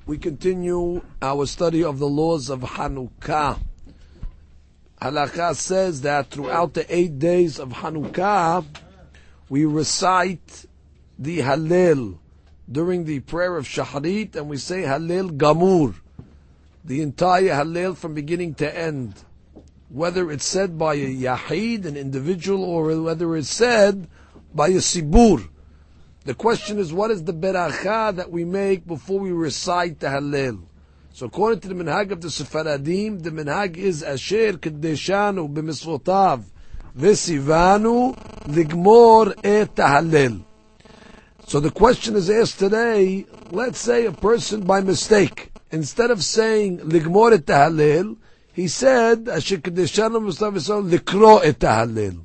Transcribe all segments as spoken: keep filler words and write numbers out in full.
We continue our study of the laws of Hanukkah. Halakha says that throughout the eight days of Hanukkah, we recite the Hallel during the prayer of Shacharit, and we say Hallel Gamur, the entire Hallel from beginning to end. Whether it's said by a Yahid, an individual, or whether it's said by a Sibur. The question is, what is the beracha that we make before we recite the Hallel? So according to the minhag of the Sefaradim, the minhag is Asher Kedeshanu b'misvotav v'sivanu ligmor et Hallel. So the question is asked today, let's say a person by mistake, instead of saying ligmor et Hallel, he said Asher Kedeshanu b'misvotav v'sivanu likro et Hallel.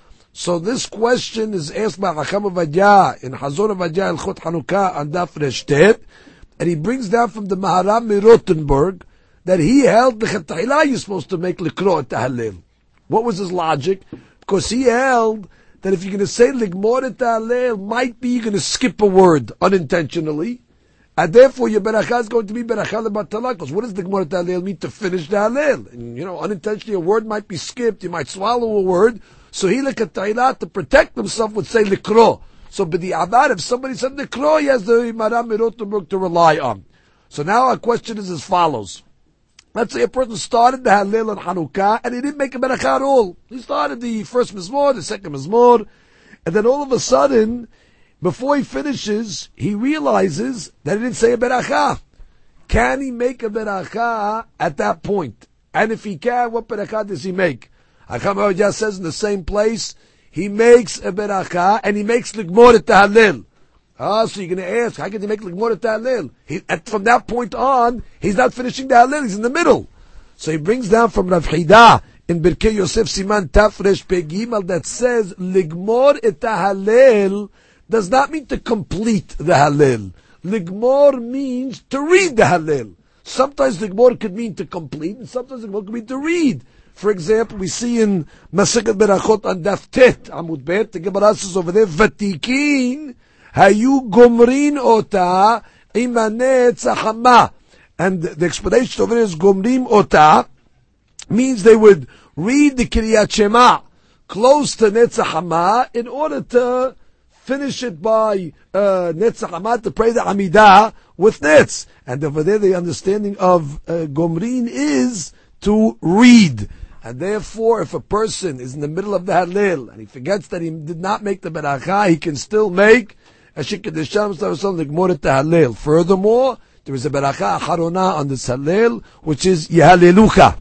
So this question is asked by Chacham Ovadia in Hazon Ovadia Ilchot Hanukkah on Daf Resh Tet, and he brings down from the Maharam Mirotenburg that he held the Chetayla you're supposed to make Likro et Hallel. What was his logic? Because he held that if you're going to say Ligmor et Hallel, might be you're going to skip a word unintentionally, and therefore your beracha is going to be beracha lebatala. Because what does Ligmor et Hallel mean? To finish the Hallel. And you know, unintentionally a word might be skipped, you might swallow a word. So he lekatayla to protect himself would say likro. So b'di abad, if somebody said likro, he has the Maharam Mirotenburg to rely on. So now our question is as follows. Let's say a person started the Hallel on Hanukkah and he didn't make a beracha at all. He started the first mizmor, the second mizmor, and then all of a sudden, before he finishes, he realizes that he didn't say a beracha. Can he make a beracha at that point? And if he can, what beracha does he make? Chacham Ovadia says in the same place, he makes a beracha and he makes ligmor et Hallel. Ah, so you're going to ask, how can he make ligmor et Hallel? He, at, from that point on, he's not finishing the Hallel, he's in the middle. So he brings down from Rav Chida in Birkei Yosef Siman Tafresh Pegimal that says ligmor et Hallel does not mean to complete the Hallel. Ligmor means to read the Hallel. Sometimes ligmor could mean to complete, and sometimes ligmor could mean to read. For example, we see in Masechet Berachot on Daf Tet, Amud Bet, the Gemara says over there, Vatikin hayu gomrin ota im hanetz hachama. And the explanation over there is gomrim ota means they would read the Kriyat Shema close to Netz Hachama in order to finish it by uh, Netz Hachama, to pray the Amidah with Netz. And over there the understanding of uh, gomrin is to read. And therefore, if a person is in the middle of the Hallel and he forgets that he did not make the beracha, he can still make a shikadesham ligmor et Hallel. Furthermore, there is a beracha acharona on this Hallel, which is Yehalelucha.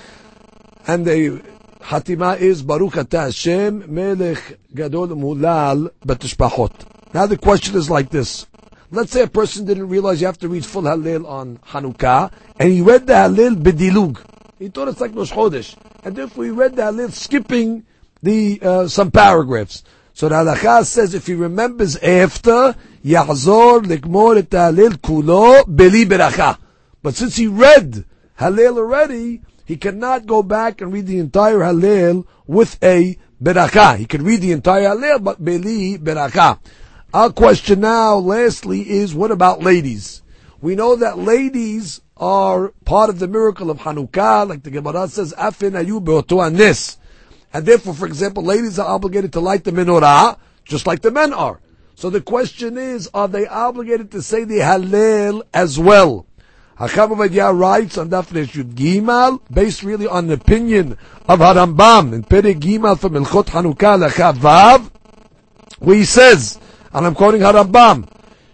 And the Hatima is Baruch Ata Hashem Melech Gadol Mulal B'Tishpachot. Now the question is like this. Let's say a person didn't realize you have to read full Hallel on Hanukkah, and he read the Hallel b'dilug. He thought it's like Rosh Chodesh. And therefore he read the Hallel skipping the, uh, some paragraphs. So the Halakha says if he remembers after, Yahzor Likmor et Hallel Kulo Beli Beracha. But since he read Hallel already, he cannot go back and read the entire Hallel with a Beracha. He can read the entire Hallel, but Beli Beracha. Our question now, lastly, is what about ladies? We know that ladies are part of the miracle of Hanukkah, like the Gemara says, Afen ayu beoto anes. And therefore, for example, ladies are obligated to light the menorah, just like the men are. So the question is, are they obligated to say the Hallel as well? Chacham Ovadia writes on Daf Resh Yud Gimal, based really on the opinion of Harambam, in Perek Gimal from Ilchot Hanukkah Lacha Vav, where he says, and I'm quoting Harambam,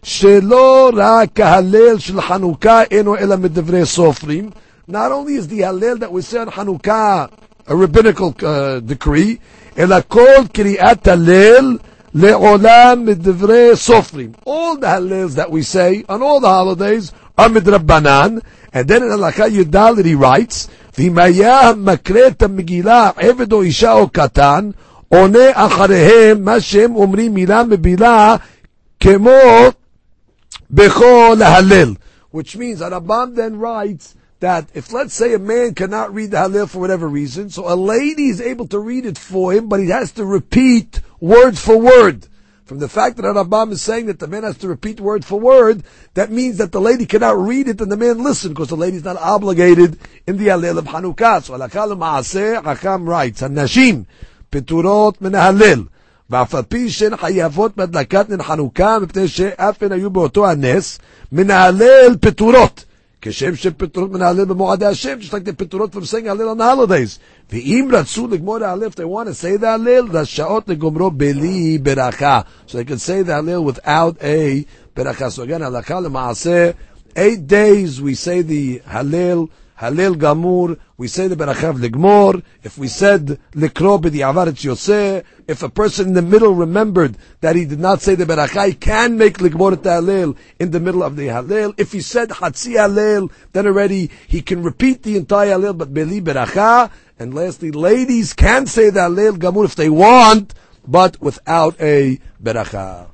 שלא רק ההלל של חנוכה אינו אלא מדברי סופרים. Not only is the Hallel that we say on Hanukkah a rabbinical uh, decree, אלא כל קריאת הלל לעולם מדברי סופרים. All the Hallels that we say on all the holidays are midrabbanan. And then in Halakha Yudalit he writes, ואם היה מקרא את המגילה עבד או אישה או קטן, עונה אחריהם מה שהם אומרים מילה מבילה כמו Bechol Hallel, which means Rambam then writes that if, let's say, a man cannot read the Hallel for whatever reason, so a lady is able to read it for him, but he has to repeat word for word. From the fact that Rambam is saying that the man has to repeat word for word, that means that the lady cannot read it and the man listen, because the lady is not obligated in the Hallel of Hanukkah. So Halakha l'Maaseh, Chacham writes, Hanashim peturot min Hallel, ואף על פי שהן חייבות בהדלקת נר חנוכה, מפני שאף הן היו באותו הנס, מן ההלל פטורות. כשם שפטורות מן ההלל במועדי השם, just like the פטורות from saying Hallel on the holidays. ואם רצו לגמור ההלל, if they want to say the Hallel, רשאות לגומרו בלי ברכה. So they can say the Hallel without a ברכה. So again, הלכה למעשה, eight days we say the Hallel, Hallel Gamur, we say the Berachav Ligmor. If we said Likro B'di'avar it's Yoseh, if a person in the middle remembered that he did not say the Beracha, he can make Ligmor at the Hallel in the middle of the Hallel. If he said Hatzi Hallel, then already he can repeat the entire Hallel, but Beli Beracha. And lastly, ladies can say the Hallel Gamur if they want, but without a Beracha.